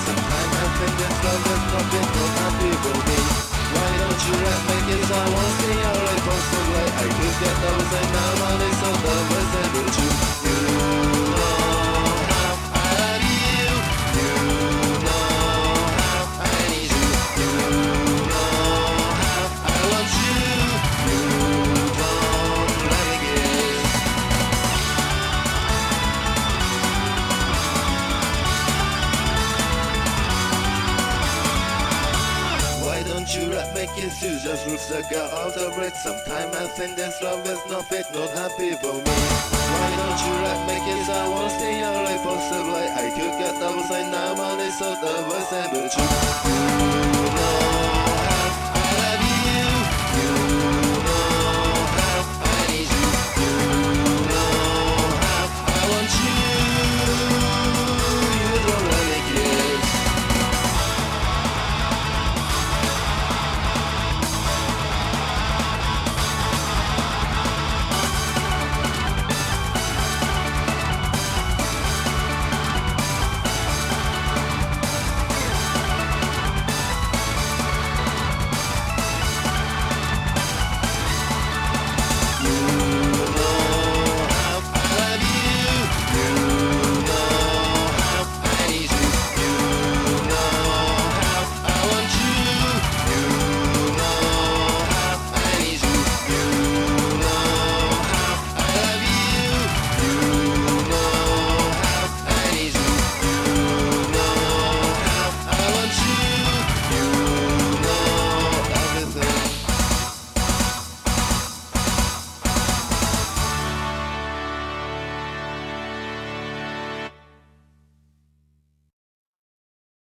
Sometimes I think this love is not been not happy for me. Why don't you let me kiss? I won't stay out like possibly I could get those and now money so the words and the truth. You know how I need you. You know how I need you. You know how I want you. You don't let me guess. Why don't you let me kiss you? Just looks like out of the red. Sometime I think this love is not fit, not happy for me. Why don't you let me kiss? I won't stay out like possibly I could get double sign now money so the voice and the truth. You know